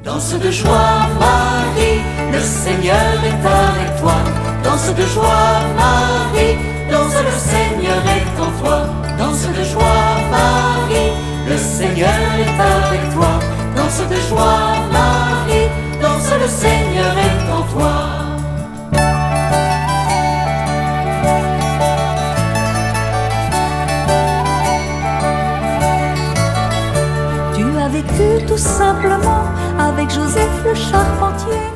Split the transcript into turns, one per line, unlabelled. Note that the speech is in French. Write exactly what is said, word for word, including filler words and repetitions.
Danse de joie, Marie, le Seigneur est avec toi. Danse de joie, Marie, danse, le Seigneur est en toi. Danse de joie, Marie, le Seigneur est avec toi. Danse de joie, Marie, danse, le Seigneur est en toi.
Tu as vécu tout simplement avec Joseph le charpentier.